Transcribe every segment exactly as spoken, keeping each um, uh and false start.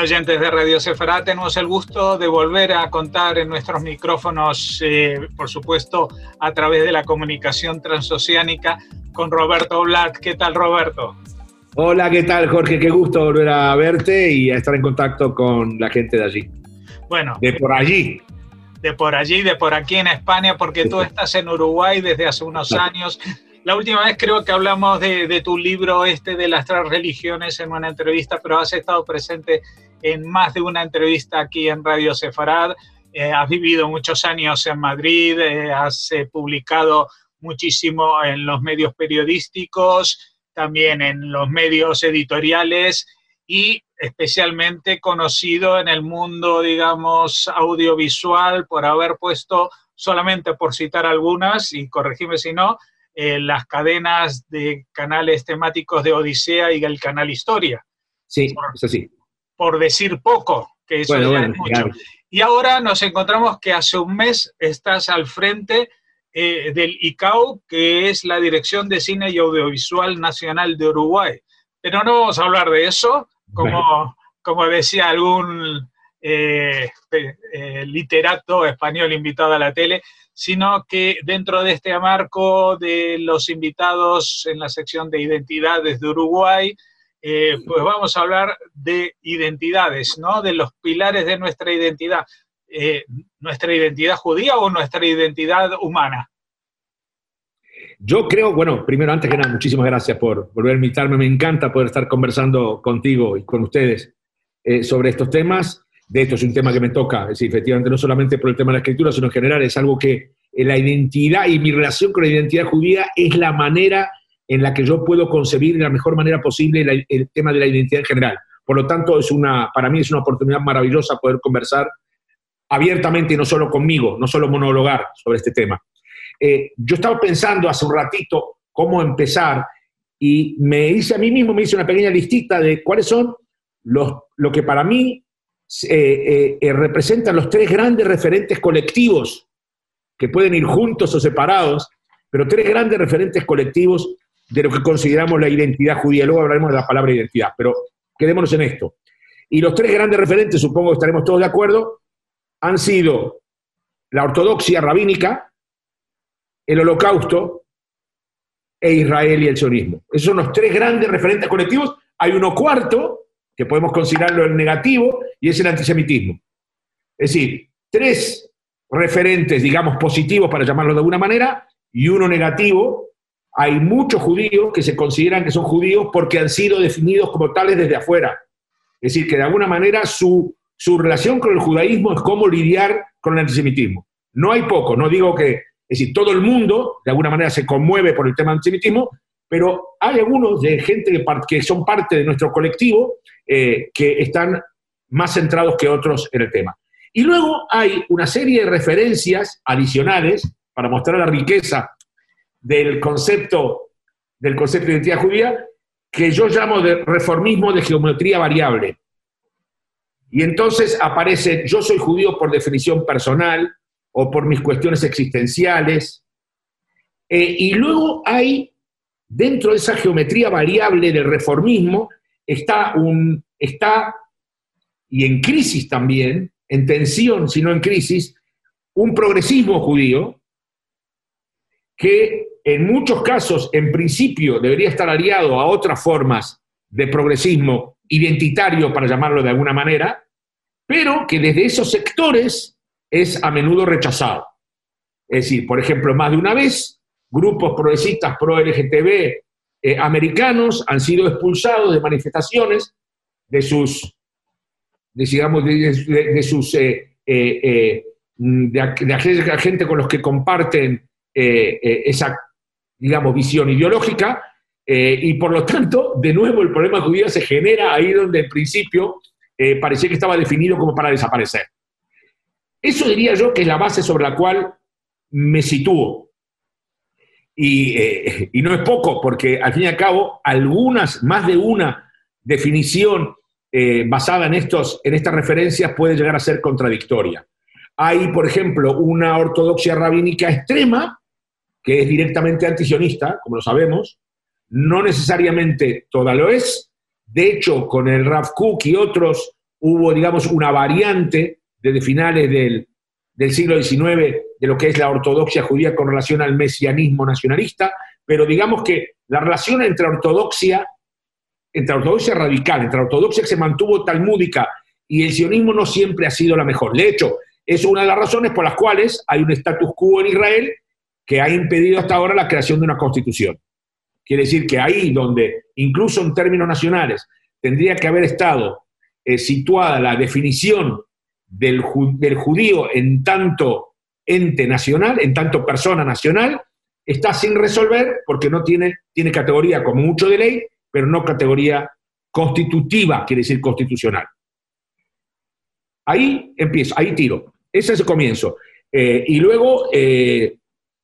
oyentes de Radio Sefarad, tenemos el gusto de volver a contar en nuestros micrófonos, eh, por supuesto, a través de la comunicación transoceánica, con Roberto Blatt. ¿Qué tal, Roberto? Hola, ¿qué tal, Jorge? Qué gusto volver a verte y a estar en contacto con la gente de allí. Bueno. De por allí. De por allí, de por aquí en España, porque tú estás en Uruguay desde hace unos años. La última vez creo que hablamos de, de tu libro este de las tres religiones en una entrevista, pero has estado presente en más de una entrevista aquí en Radio Sefarad. Eh, has vivido muchos años en Madrid, eh, has eh, publicado muchísimo en los medios periodísticos, también en los medios editoriales y especialmente conocido en el mundo, digamos, audiovisual por haber puesto, solamente por citar algunas, y corregime si no, Eh, las cadenas de canales temáticos de Odisea y el canal Historia. Sí, por, es así. Por decir poco, que eso bueno, ya bueno, es mucho. claro. Y ahora nos encontramos que hace un mes estás al frente eh, del I C A U, que es la Dirección de Cine y Audiovisual Nacional de Uruguay. Pero no vamos a hablar de eso, como, bueno. como decía algún eh, eh, literato español invitado a la tele, sino que dentro de este marco de los invitados en la sección de identidades de Uruguay, eh, pues vamos a hablar de identidades, ¿no? De los pilares de nuestra identidad. Eh, ¿Nuestra identidad judía o nuestra identidad humana? Yo creo, bueno, primero, antes que nada, muchísimas gracias por volver a invitarme. Me encanta poder estar conversando contigo y con ustedes eh, sobre estos temas. De hecho, es un tema que me toca, es decir, efectivamente, no solamente por el tema de la escritura, sino en general es algo que la identidad y mi relación con la identidad judía es la manera en la que yo puedo concebir de la mejor manera posible la, el tema de la identidad en general. Por lo tanto, es una, para mí es una oportunidad maravillosa poder conversar abiertamente y no solo conmigo, no solo monologar sobre este tema. Eh, yo estaba pensando hace un ratito cómo empezar y me hice a mí mismo, me hice una pequeña listita de cuáles son los, lo que para mí Eh, eh, eh, representan los tres grandes referentes colectivos que pueden ir juntos o separados, pero tres grandes referentes colectivos de lo que consideramos la identidad judía. Luego hablaremos de la palabra identidad, pero quedémonos en esto. Y los tres grandes referentes, supongo que estaremos todos de acuerdo, han sido la ortodoxia rabínica, el holocausto e Israel y el sionismo. Esos son los tres grandes referentes colectivos. Hay uno cuarto que podemos considerarlo el negativo, y es el antisemitismo. Es decir, tres referentes, digamos, positivos, para llamarlo de alguna manera, y uno negativo. Hay muchos judíos que se consideran que son judíos porque han sido definidos como tales desde afuera. Es decir, que de alguna manera su, su relación con el judaísmo es cómo lidiar con el antisemitismo. No hay poco, no digo que, es decir, todo el mundo de alguna manera se conmueve por el tema del antisemitismo, pero hay algunos de gente que, que son parte de nuestro colectivo eh, que están más centrados que otros en el tema. Y luego hay una serie de referencias adicionales para mostrar la riqueza del concepto, del concepto de identidad judía, que yo llamo de reformismo de geometría variable. Y entonces aparece, yo soy judío por definición personal o por mis cuestiones existenciales. Eh, y luego hay, dentro de esa geometría variable del reformismo, está, un, está, y en crisis también, en tensión, sino en crisis, un progresismo judío que en muchos casos, en principio, debería estar aliado a otras formas de progresismo identitario, para llamarlo de alguna manera, pero que desde esos sectores es a menudo rechazado. Es decir, por ejemplo, más de una vez, grupos progresistas pro-L G T B eh, americanos han sido expulsados de manifestaciones de sus, de, digamos, de, de, de sus, eh, eh, eh, de, de aquella gente con los que comparten eh, eh, esa, digamos, visión ideológica, eh, y por lo tanto, de nuevo, el problema judío se genera ahí donde en principio eh, parecía que estaba definido como para desaparecer. Eso diría yo que es la base sobre la cual me sitúo. Y, eh, y no es poco, porque al fin y al cabo, algunas, más de una definición eh, basada en, estos, en estas referencias puede llegar a ser contradictoria. Hay, por ejemplo, una ortodoxia rabínica extrema, que es directamente antisionista, como lo sabemos, no necesariamente toda lo es. De hecho, con el Rav Kook y otros hubo, digamos, una variante desde finales del, del siglo diecinueve de lo que es la ortodoxia judía con relación al mesianismo nacionalista, pero digamos que la relación entre ortodoxia, entre ortodoxia radical, entre ortodoxia que se mantuvo talmúdica y el sionismo no siempre ha sido la mejor. De hecho, es una de las razones por las cuales hay un status quo en Israel que ha impedido hasta ahora la creación de una constitución. Quiere decir que ahí donde, incluso en términos nacionales, tendría que haber estado eh, situada la definición del, del judío en tanto ente nacional, en tanto persona nacional, está sin resolver porque no tiene, tiene categoría como mucho de ley, pero no categoría constitutiva, quiere decir constitucional. Ahí empiezo, ahí tiro. Ese es el comienzo. Eh, y luego, eh,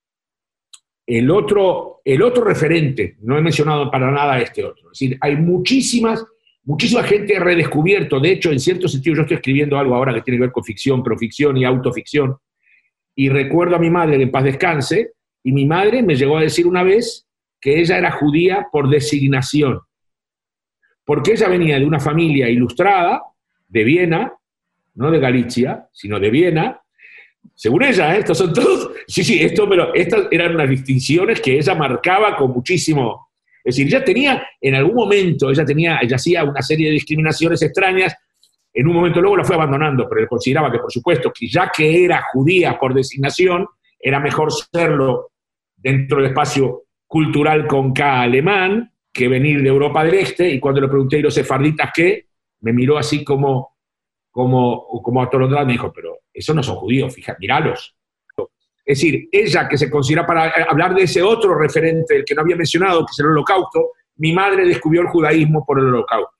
el, otro, el otro referente, no he mencionado para nada este otro. Es decir, hay muchísimas, muchísima gente redescubierto. De hecho, en cierto sentido, yo estoy escribiendo algo ahora que tiene que ver con ficción, proficción y autoficción. Y recuerdo a mi madre, que en paz descanse, y mi madre me llegó a decir una vez que ella era judía por designación. Porque ella venía de una familia ilustrada, de Viena, no de Galicia, sino de Viena. Según ella, ¿eh? Estos son todos, sí, sí, esto, pero estas eran unas distinciones que ella marcaba con muchísimo. Es decir, ella tenía, en algún momento, ella tenía, ella hacía una serie de discriminaciones extrañas, en un momento luego la fue abandonando, pero él consideraba que, por supuesto, que ya que era judía por designación, era mejor serlo dentro del espacio cultural con K alemán, que venir de Europa del Este, y cuando le pregunté, ¿y los sefarditas qué? Me miró así como, como, como atolondrado, me dijo, pero esos no son judíos, fíjate, míralos. Es decir, ella que se considera, para hablar de ese otro referente, el que no había mencionado, que es el Holocausto, mi madre descubrió el judaísmo por el Holocausto.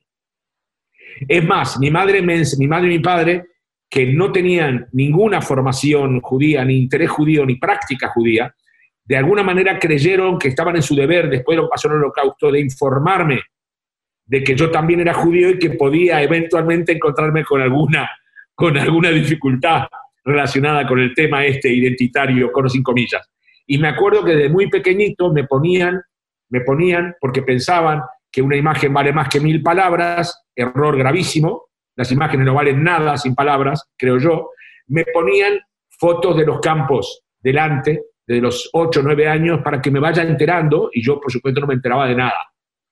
Es más, mi madre, me, mi madre y mi padre, que no tenían ninguna formación judía, ni interés judío, ni práctica judía, de alguna manera creyeron que estaban en su deber, después de lo que pasó en el Holocausto, de informarme de que yo también era judío y que podía eventualmente encontrarme con alguna, con alguna dificultad relacionada con el tema este identitario, con o sin comillas. Y me acuerdo que desde muy pequeñito me ponían, me ponían, porque pensaban que una imagen vale más que mil palabras, error gravísimo, las imágenes no valen nada sin palabras, creo yo, me ponían fotos de los campos delante, de los ocho o nueve años, para que me vaya enterando, y yo, por supuesto, no me enteraba de nada.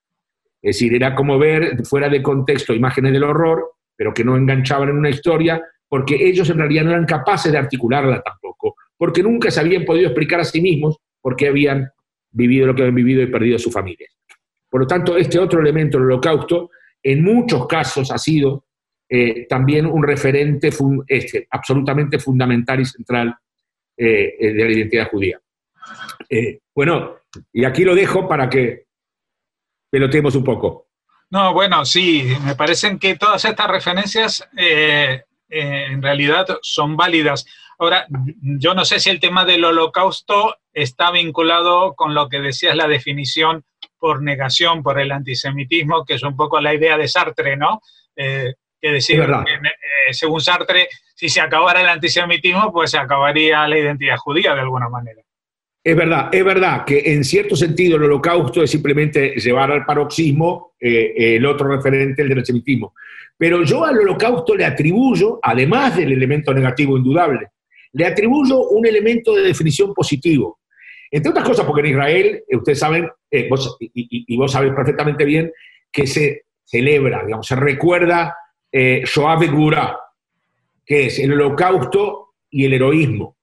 Es decir, era como ver fuera de contexto imágenes del horror, pero que no enganchaban en una historia, porque ellos en realidad no eran capaces de articularla tampoco, porque nunca se habían podido explicar a sí mismos por qué habían vivido lo que habían vivido y perdido a sus familias. Por lo tanto, este otro elemento del Holocausto, en muchos casos ha sido eh, también un referente fun este, absolutamente fundamental y central eh, de la identidad judía. Eh, bueno, y aquí lo dejo para que peloteemos un poco. No, bueno, sí, me parecen que todas estas referencias eh, eh, en realidad son válidas. Ahora, yo no sé si el tema del Holocausto está vinculado con lo que decías, la definición por negación, por el antisemitismo, que es un poco la idea de Sartre, ¿no? Eh, que decir, que, eh, según Sartre, si se acabara el antisemitismo, pues se acabaría la identidad judía de alguna manera. Es verdad, es verdad que en cierto sentido el Holocausto es simplemente llevar al paroxismo eh, el otro referente, el del antisemitismo. Pero yo al Holocausto le atribuyo, además del elemento negativo indudable, le atribuyo un elemento de definición positivo. Entre otras cosas, porque en Israel, ustedes saben, eh, vos, y, y, y vos sabés perfectamente bien, que se celebra, digamos, se recuerda eh, Shoah Begurá, que es el Holocausto y el heroísmo.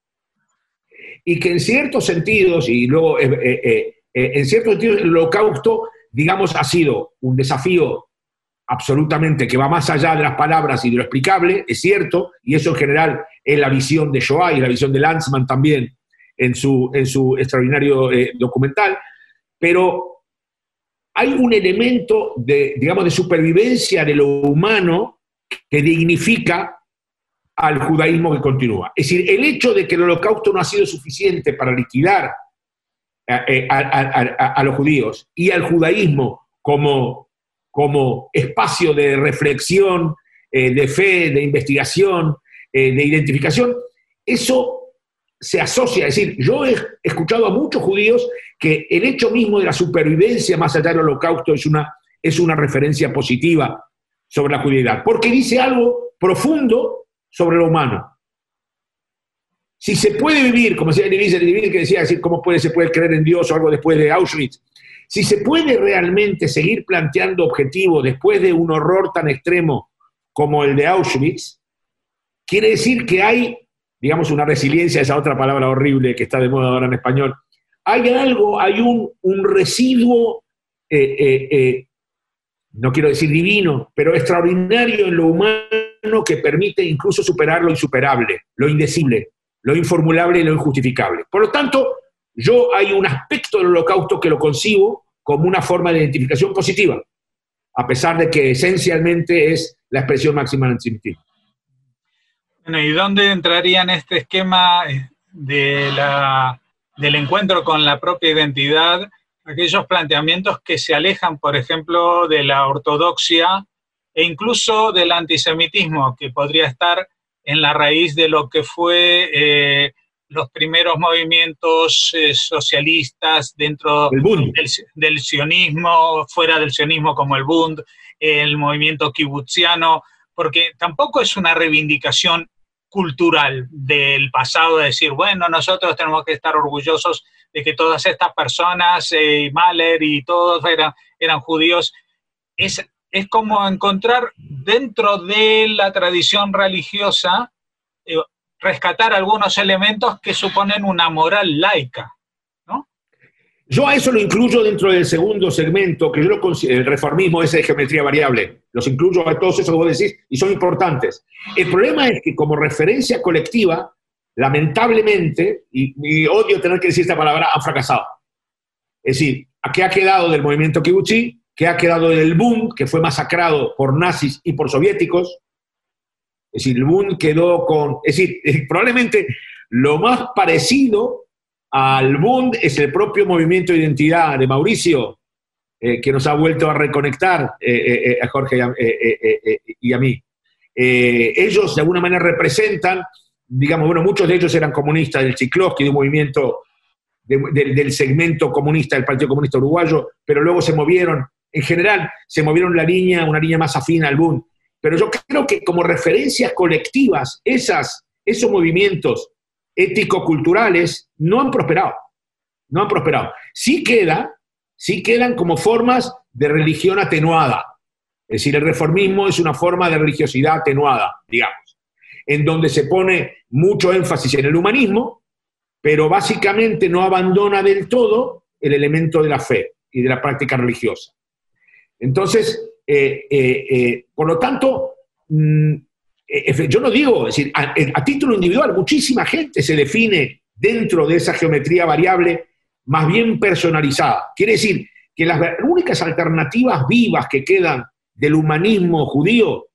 Y que en ciertos sentidos, y luego, eh, eh, eh, en ciertos sentidos, el Holocausto, digamos, ha sido un desafío absolutamente que va más allá de las palabras y de lo explicable, es cierto, y eso en general es la visión de Shoah y la visión de Lanzmann también en su, en su extraordinario eh, documental, pero hay un elemento de, digamos, de supervivencia de lo humano que dignifica al judaísmo que continúa. Es decir, el hecho de que el Holocausto no ha sido suficiente para liquidar a, a, a, a, a los judíos y al judaísmo como, como espacio de reflexión, eh, de fe, de investigación, eh, de identificación, eso se asocia. Es decir, yo he escuchado a muchos judíos que el hecho mismo de la supervivencia más allá del Holocausto es una, es una referencia positiva sobre la judeidad, porque dice algo profundo sobre lo humano. Si se puede vivir, como decía Eliezer Divine, que decía decir, cómo puede, se puede creer en Dios o algo después de Auschwitz, si se puede realmente seguir planteando objetivos después de un horror tan extremo como el de Auschwitz, quiere decir que hay, digamos, una resiliencia, esa otra palabra horrible que está de moda ahora en español, hay algo, hay un, un residuo, eh, eh, eh, no quiero decir divino, pero extraordinario en lo humano que permite incluso superar lo insuperable, lo indecible, lo informulable y lo injustificable. Por lo tanto, yo hay un aspecto del holocausto que lo concibo como una forma de identificación positiva, a pesar de que esencialmente es la expresión máxima del antisemitismo. Bueno, ¿y dónde entraría en este esquema de la, del encuentro con la propia identidad aquellos planteamientos que se alejan, por ejemplo, de la ortodoxia e incluso del antisemitismo, que podría estar en la raíz de lo que fue eh, los primeros movimientos eh, socialistas dentro del, del sionismo, fuera del sionismo como el Bund, el movimiento kibutziano, porque tampoco es una reivindicación cultural del pasado de decir, bueno, nosotros tenemos que estar orgullosos de que todas estas personas, eh, Mahler y todos eran, eran judíos. Es, es como encontrar dentro de la tradición religiosa, eh, rescatar algunos elementos que suponen una moral laica, ¿no? Yo a eso lo incluyo dentro del segundo segmento, que yo lo considero, el reformismo ese de geometría variable. Los incluyo a todos esos que vos decís y son importantes. El problema es que como referencia colectiva, lamentablemente, y, y odio tener que decir esta palabra, han fracasado. Es decir, ¿qué ha quedado del movimiento kibutzi? ¿Qué ha quedado del Bund, que fue masacrado por nazis y por soviéticos? Es decir, el Bund quedó con... Es decir, probablemente lo más parecido al Bund es el propio movimiento de identidad de Mauricio, eh, que nos ha vuelto a reconectar eh, eh, a Jorge y a, eh, eh, eh, y a mí. Eh, ellos de alguna manera representan, digamos, bueno, muchos de ellos eran comunistas del Chiklovsky, de un movimiento de, de, del segmento comunista del Partido Comunista Uruguayo, pero luego se movieron, en general, se movieron la línea, una línea más afín al Bund. Pero yo creo que como referencias colectivas, esas, esos movimientos ético-culturales no han prosperado, no han prosperado. Sí queda, sí quedan como formas de religión atenuada. Es decir, el reformismo es una forma de religiosidad atenuada, digamos, en donde se pone mucho énfasis en el humanismo, pero básicamente no abandona del todo el elemento de la fe y de la práctica religiosa. Entonces, eh, eh, eh, por lo tanto, mmm, eh, yo no digo, es decir, a, a título individual, muchísima gente se define dentro de esa geometría variable más bien personalizada. Quiere decir que las únicas alternativas vivas que quedan del humanismo judío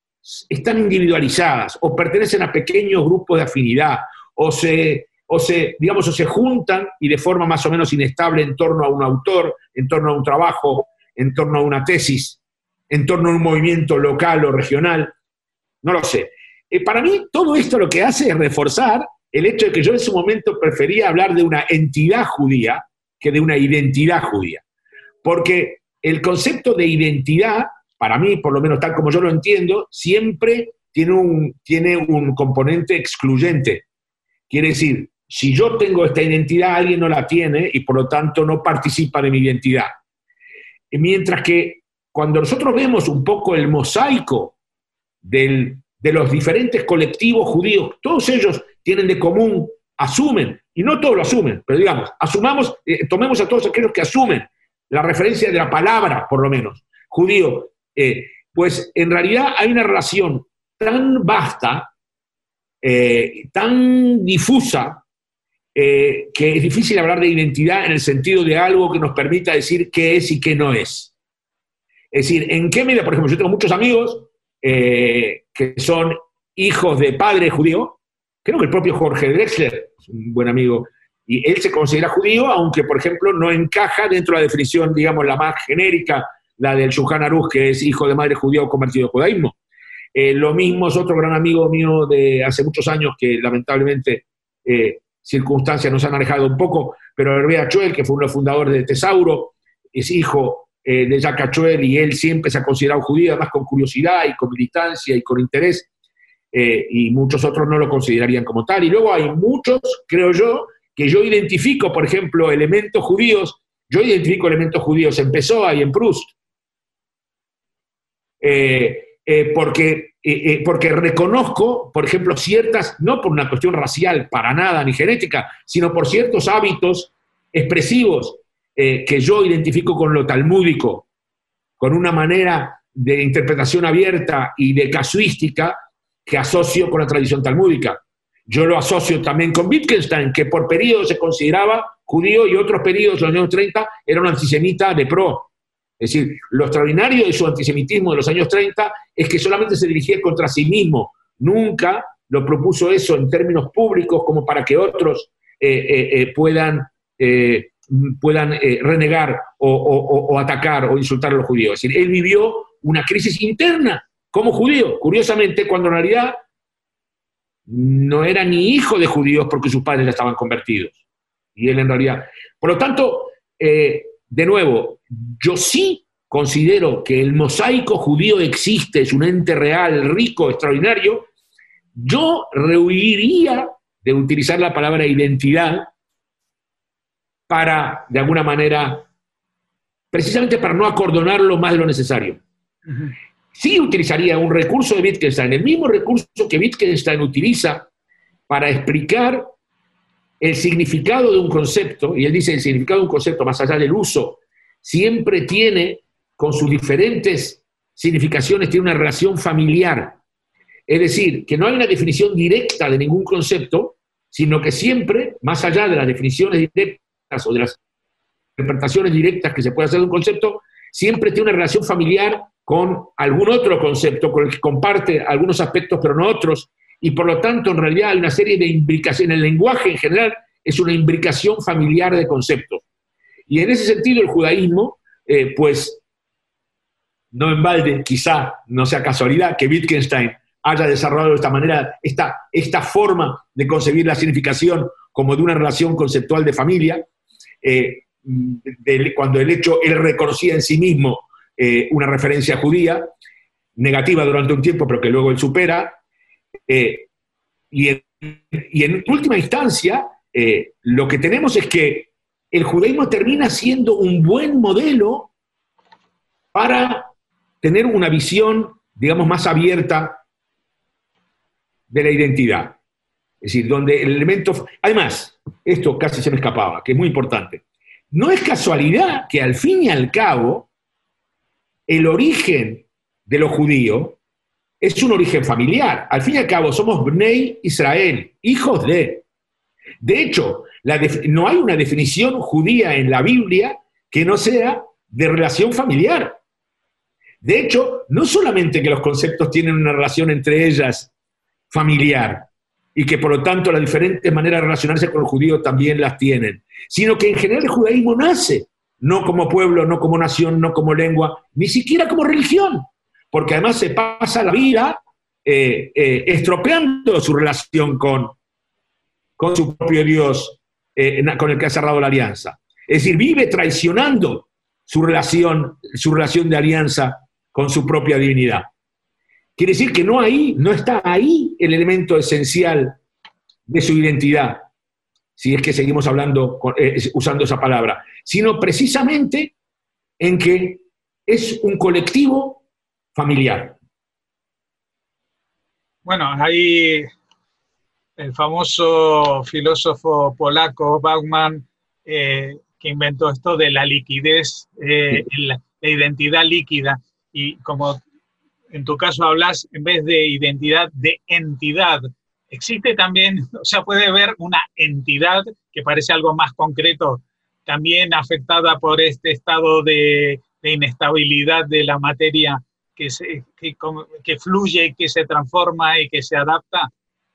están individualizadas o pertenecen a pequeños grupos de afinidad o se, o se, digamos, o se juntan y de forma más o menos inestable en torno a un autor, en torno a un trabajo, en torno a una tesis, en torno a un movimiento local o regional. No lo sé. Eh, para mí todo esto lo que hace es reforzar el hecho de que yo en su momento prefería hablar de una entidad judía que de una identidad judía. Porque el concepto de identidad, para mí, por lo menos tal como yo lo entiendo, siempre tiene un, tiene un componente excluyente. Quiere decir, si yo tengo esta identidad, alguien no la tiene y por lo tanto no participa de mi identidad. Mientras que cuando nosotros vemos un poco el mosaico del, de los diferentes colectivos judíos, todos ellos tienen de común, asumen, y no todos lo asumen, pero digamos, asumamos, eh, tomemos a todos aquellos que asumen la referencia de la palabra, por lo menos, judío, eh, pues en realidad hay una relación tan vasta, eh, tan difusa, eh, que es difícil hablar de identidad en el sentido de algo que nos permita decir qué es y qué no es. Es decir, en qué medida, por ejemplo, yo tengo muchos amigos eh, que son hijos de padre judío. Creo que el propio Jorge Drexler es un buen amigo, y él se considera judío, aunque, por ejemplo, no encaja dentro de la definición, digamos, la más genérica, la del Shulchan Aruch, que es hijo de madre judía o convertido al judaísmo. Eh, lo mismo es otro gran amigo mío de hace muchos años que, lamentablemente, eh, circunstancias nos han alejado un poco, pero Hervé Achuel, que fue uno de los fundadores de Tesauro, es hijo eh, de Jacques Cachuel, y él siempre se ha considerado judío, además con curiosidad y con militancia y con interés, eh, y muchos otros no lo considerarían como tal. Y luego hay muchos, creo yo, que yo identifico, por ejemplo, elementos judíos, yo identifico elementos judíos en Pessoa y en Proust, eh, eh, porque, eh, eh, porque reconozco, por ejemplo, ciertas, no por una cuestión racial, para nada, ni genética, sino por ciertos hábitos expresivos eh, que yo identifico con lo talmúdico, con una manera de interpretación abierta y de casuística que asocio con la tradición talmúdica. Yo lo asocio también con Wittgenstein, que por periodos se consideraba judío y otros periodos, en los años treinta, era un antisemita de pro. Es decir, lo extraordinario de su antisemitismo de los años treinta es que solamente se dirigía contra sí mismo. Nunca lo propuso eso en términos públicos como para que otros eh, eh, eh, puedan, eh, puedan eh, renegar o, o, o atacar o insultar a los judíos. Es decir, él vivió una crisis interna como judío, curiosamente, cuando en realidad no era ni hijo de judíos porque sus padres ya estaban convertidos. Y él en realidad... Por lo tanto, eh, de nuevo, yo sí considero que el mosaico judío existe, es un ente real, rico, extraordinario. Yo rehuiría de utilizar la palabra identidad para, de alguna manera, precisamente para no acordonarlo más de lo necesario. Uh-huh. Sí utilizaría un recurso de Wittgenstein, el mismo recurso que Wittgenstein utiliza para explicar el significado de un concepto, y él dice el significado de un concepto, más allá del uso, siempre tiene, con sus diferentes significaciones, tiene una relación familiar. Es decir, que no hay una definición directa de ningún concepto, sino que siempre, más allá de las definiciones directas o de las interpretaciones directas que se puede hacer de un concepto, siempre tiene una relación familiar con algún otro concepto, con el que comparte algunos aspectos pero no otros, y por lo tanto en realidad hay una serie de imbricaciones. El lenguaje en general es una imbricación familiar de conceptos. Y en ese sentido el judaísmo, eh, pues, no en balde, quizá no sea casualidad que Wittgenstein haya desarrollado de esta manera, esta, esta forma de concebir la significación como de una relación conceptual de familia, eh, de, cuando el hecho, él reconocía en sí mismo eh, una referencia judía, negativa durante un tiempo, pero que luego él supera, eh, y, en, y en última instancia, eh, lo que tenemos es que el judaísmo termina siendo un buen modelo para tener una visión, digamos, más abierta de la identidad. Es decir, donde el elemento... Además, esto casi se me escapaba, que es muy importante. No es casualidad que al fin y al cabo el origen de lo judío es un origen familiar. Al fin y al cabo somos Bnei Israel, hijos de... De hecho, la def- no hay una definición judía en la Biblia que no sea de relación familiar. De hecho, no solamente que los conceptos tienen una relación entre ellas familiar, y que por lo tanto las diferentes maneras de relacionarse con el judío también las tienen, sino que en general el judaísmo nace, no como pueblo, no como nación, no como lengua, ni siquiera como religión, porque además se pasa la vida eh, eh, estropeando su relación con, con su propio Dios, eh, con el que ha cerrado la alianza. Es decir, vive traicionando su relación, su relación de alianza con su propia divinidad. Quiere decir que no, ahí, no está ahí el elemento esencial de su identidad, si es que seguimos hablando, eh, usando esa palabra, sino precisamente en que es un colectivo familiar. Bueno, ahí el famoso filósofo polaco Bauman, eh, que inventó esto de la liquidez, eh, sí. la, la identidad líquida, y como en tu caso hablas, en vez de identidad, de entidad. Existe también, o sea, puede haber una entidad que parece algo más concreto, también afectada por este estado de, de inestabilidad de la materia que, se, que, que fluye, que se transforma y que se adapta.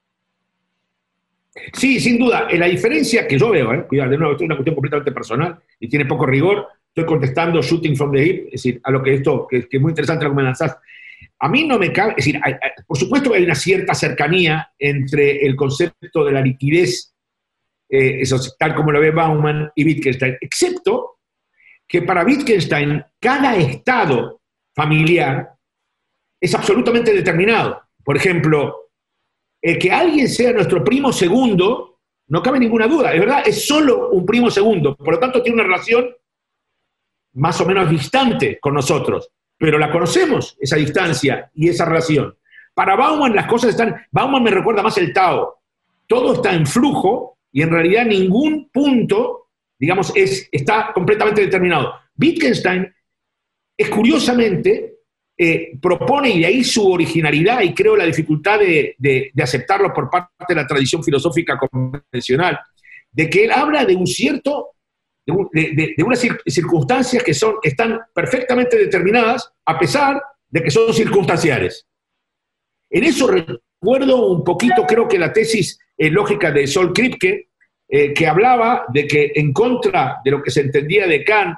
Sí, sin duda. La diferencia que yo veo, eh, cuidado, de nuevo, esto es una cuestión completamente personal y tiene poco rigor. Estoy contestando shooting from the hip, es decir, a lo que esto, que, que es muy interesante lo que me lanzaste. A mí no me cabe, es decir, hay, hay, por supuesto que hay una cierta cercanía entre el concepto de la liquidez, eh, eso, tal como lo ve Bauman y Wittgenstein, excepto que para Wittgenstein cada estado familiar es absolutamente determinado. Por ejemplo, el que alguien sea nuestro primo segundo, no cabe ninguna duda, es verdad, es solo un primo segundo, por lo tanto tiene una relación más o menos distante con nosotros, pero la conocemos, esa distancia y esa relación. Para Bauman las cosas están, Bauman me recuerda más el Tao, todo está en flujo y en realidad ningún punto, digamos, es, está completamente determinado. Wittgenstein es curiosamente, eh, propone, y de ahí su originalidad y creo la dificultad de, de, de aceptarlo por parte de la tradición filosófica convencional, de que él habla de un cierto, de, un, de, de, de unas circunstancias que son, están perfectamente determinadas a pesar de que son circunstanciales. En eso recuerdo un poquito, creo que la tesis eh, lógica de Sol Kripke, eh, que hablaba de que en contra de lo que se entendía de Kant,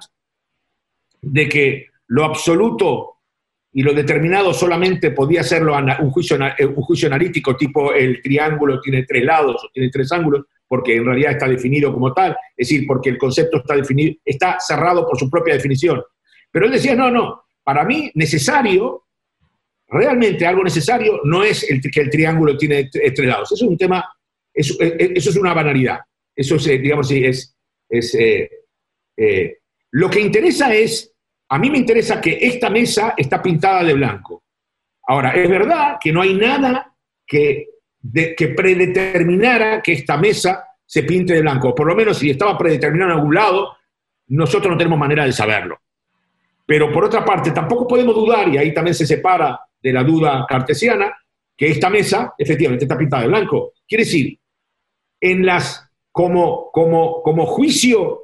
de que lo absoluto y lo determinado solamente podía serlo un juicio, un juicio analítico, tipo el triángulo tiene tres lados o tiene tres ángulos, porque en realidad está definido como tal, es decir, porque el concepto está definido, está cerrado por su propia definición. Pero él decía, no, no, para mí necesario, realmente algo necesario, no es el, que el triángulo tiene tres lados. Eso es un tema, eso, eso es una banalidad. Eso es, digamos, es, es eh, eh, lo que interesa es, a mí me interesa que esta mesa está pintada de blanco. Ahora, es verdad que no hay nada que, de, que predeterminara que esta mesa se pinte de blanco. Por lo menos si estaba predeterminado en algún lado, nosotros no tenemos manera de saberlo. Pero por otra parte, tampoco podemos dudar, y ahí también se separa de la duda cartesiana, que esta mesa efectivamente está pintada de blanco. Quiere decir, en las, como, como, como juicio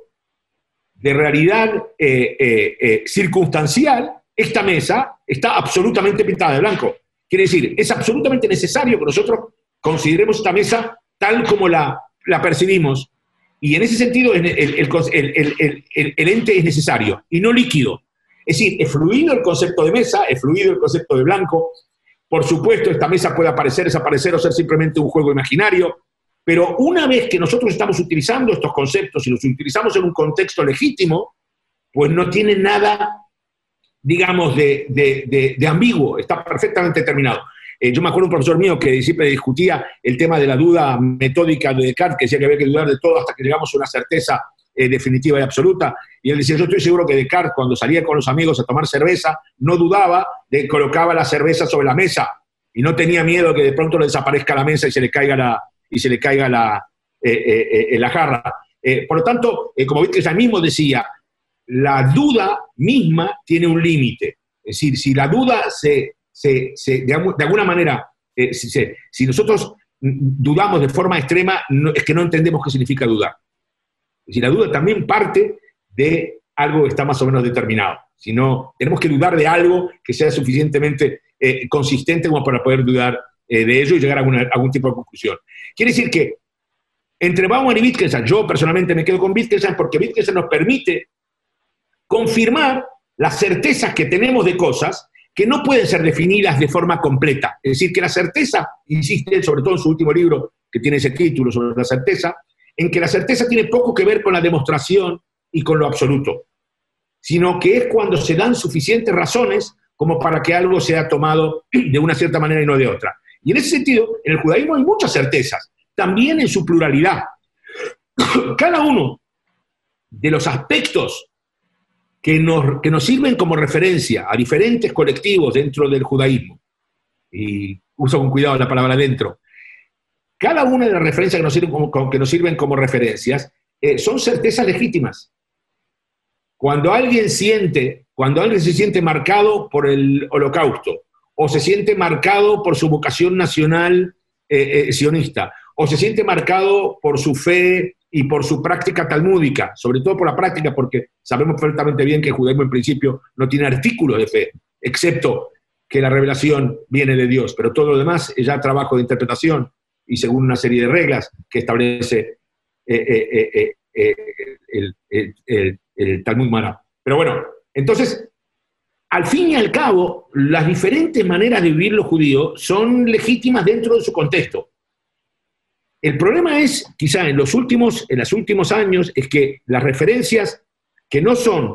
de realidad eh, eh, eh, circunstancial, esta mesa está absolutamente pintada de blanco. Quiere decir, es absolutamente necesario que nosotros consideremos esta mesa tal como la, la percibimos, y en ese sentido el, el, el, el, el, el ente es necesario, y no líquido. Es decir, es fluido el concepto de mesa, es fluido el concepto de blanco. Por supuesto, esta mesa puede aparecer, desaparecer o ser simplemente un juego imaginario, pero una vez que nosotros estamos utilizando estos conceptos y los utilizamos en un contexto legítimo, pues no tiene nada, digamos, de, de, de, de ambiguo, está perfectamente determinado. Eh, yo me acuerdo de un profesor mío que siempre discutía el tema de la duda metódica de Descartes, que decía que había que dudar de todo hasta que llegamos a una certeza eh, definitiva y absoluta, y él decía, yo estoy seguro que Descartes, cuando salía con los amigos a tomar cerveza, no dudaba de que colocaba la cerveza sobre la mesa, y no tenía miedo que de pronto le desaparezca la mesa y se le caiga la... y se le caiga la, eh, eh, eh, la jarra. Eh, por lo tanto, eh, como Wittgenstein mismo decía, la duda misma tiene un límite. Es decir, si la duda se, se, se de, de alguna manera, eh, si, se, si nosotros dudamos de forma extrema, no, es que no entendemos qué significa dudar. Es decir, la duda también parte de algo que está más o menos determinado. Si no, tenemos que dudar de algo que sea suficientemente eh, consistente como para poder dudar eh, de ello y llegar a, alguna, a algún tipo de conclusión. Quiere decir que entre Bauman y Wittgenstein, yo personalmente me quedo con Wittgenstein porque Wittgenstein nos permite confirmar las certezas que tenemos de cosas que no pueden ser definidas de forma completa. Es decir, que la certeza, insiste sobre todo en su último libro, que tiene ese título sobre la certeza, en que la certeza tiene poco que ver con la demostración y con lo absoluto, sino que es cuando se dan suficientes razones como para que algo sea tomado de una cierta manera y no de otra. Y en ese sentido, en el judaísmo hay muchas certezas, también en su pluralidad. Cada uno de los aspectos que nos, que nos sirven como referencia a diferentes colectivos dentro del judaísmo, y uso con cuidado la palabra dentro, cada una de las referencias que nos sirven como, que nos sirven como referencias eh, son certezas legítimas. Cuando alguien siente, cuando alguien se siente marcado por el holocausto, o se siente marcado por su vocación nacional eh, eh, sionista, o se siente marcado por su fe y por su práctica talmúdica, sobre todo por la práctica, porque sabemos perfectamente bien que el judaísmo en principio no tiene artículos de fe, excepto que la revelación viene de Dios, pero todo lo demás es ya trabajo de interpretación y según una serie de reglas que establece eh, eh, eh, eh, el, el, el, el Talmud Mará. Pero bueno, entonces, al fin y al cabo, las diferentes maneras de vivir los judíos son legítimas dentro de su contexto. El problema es, quizá en los últimos, en los últimos años, es que las referencias que no son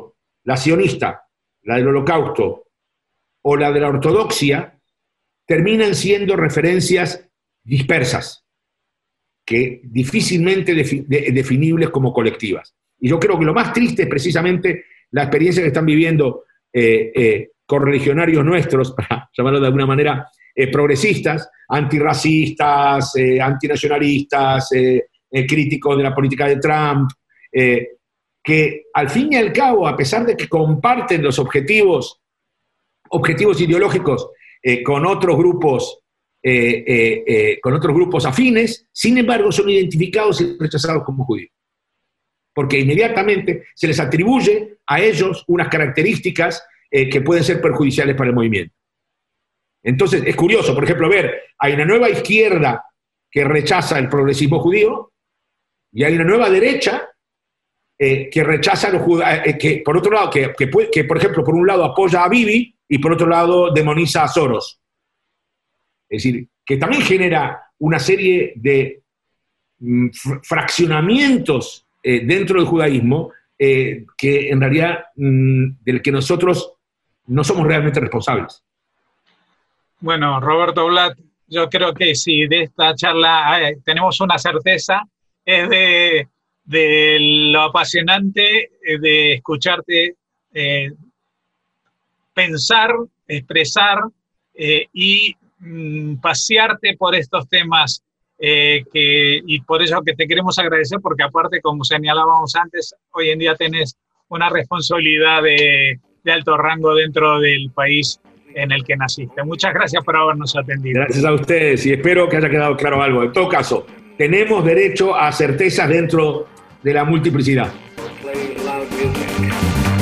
la sionista, la del Holocausto o la de la ortodoxia, terminan siendo referencias dispersas, que difícilmente defi- de- definibles como colectivas. Y yo creo que lo más triste es precisamente la experiencia que están viviendo eh, eh, correligionarios nuestros, para llamarlo de alguna manera, eh, progresistas, antirracistas, eh, antinacionalistas, eh, eh, críticos de la política de Trump, eh, que al fin y al cabo, a pesar de que comparten los objetivos, objetivos ideológicos eh, con otros grupos, eh, eh, eh, con otros grupos afines, sin embargo son identificados y rechazados como judíos. Porque inmediatamente se les atribuye a ellos unas características eh, que pueden ser perjudiciales para el movimiento. Entonces, es curioso, por ejemplo, ver, hay una nueva izquierda que rechaza el progresismo judío y hay una nueva derecha eh, que rechaza a los judíos, eh, que por otro lado, que, que, que por ejemplo, por un lado apoya a Bibi y por otro lado demoniza a Soros. Es decir, que también genera una serie de mm, fraccionamientos Eh, dentro del judaísmo, eh, que en realidad mmm, del que nosotros no somos realmente responsables. Bueno, Roberto Blatt, yo creo que sí, de esta charla eh, tenemos una certeza, es de, de lo apasionante eh, de escucharte eh, pensar, expresar eh, y mm, pasearte por estos temas. Eh, que, y por eso que te queremos agradecer, porque aparte, como señalábamos antes, hoy en día tenés una responsabilidad de, de alto rango dentro del país en el que naciste. Muchas gracias por habernos atendido. Gracias a ustedes y espero que haya quedado claro algo. En todo caso, tenemos derecho a certezas dentro de la multiplicidad.